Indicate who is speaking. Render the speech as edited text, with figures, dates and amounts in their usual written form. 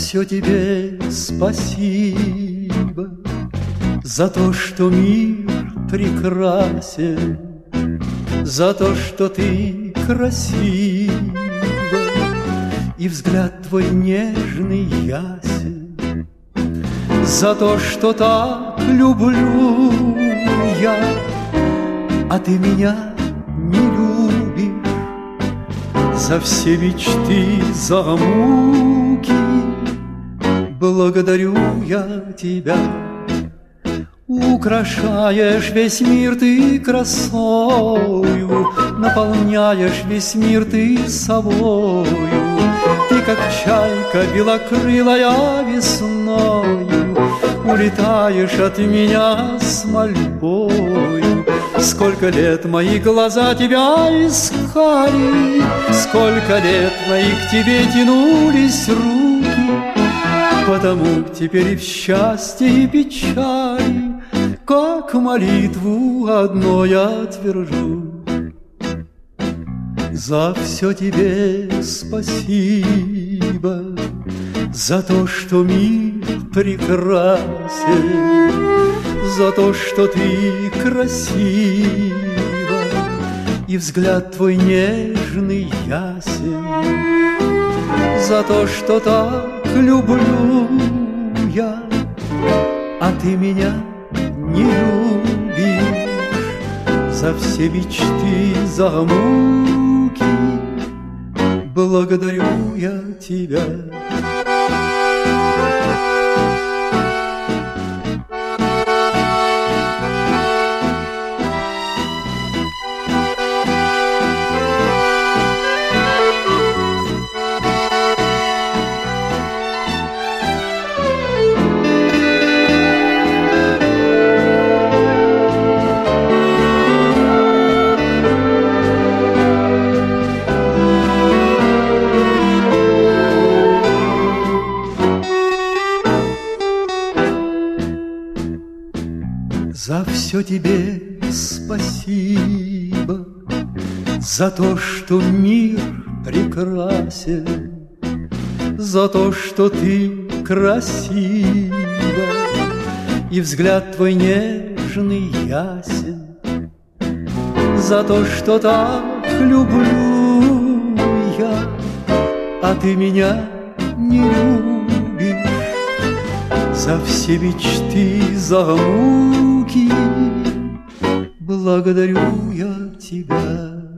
Speaker 1: все тебе спасибо, за то, что мир прекрасен, за то, что ты красива, и взгляд твой нежный ясен, за то, что так люблю я, а ты меня не любишь, за все мечты, за муки благодарю я тебя. Украшаешь весь мир ты красою, наполняешь весь мир ты собою. Ты, как чайка белокрылая весною, улетаешь от меня с мольбою. Сколько лет мои глаза тебя искали, сколько лет мои к тебе тянулись руки, потому теперь и в счастье, и печали, как молитву одно я твержу. За все тебе спасибо, за то, что мир прекрасен, за то, что ты красива, и взгляд твой нежный ясен, за то, что так люблю я, а ты меня не любишь, за все мечты, за муки благодарю я тебя. За все тебе спасибо, за то, что мир прекрасен, за то, что ты красива, и взгляд твой нежный ясен, за то, что так люблю я, а ты меня не любишь, за все мечты, за муки благодарю я тебя.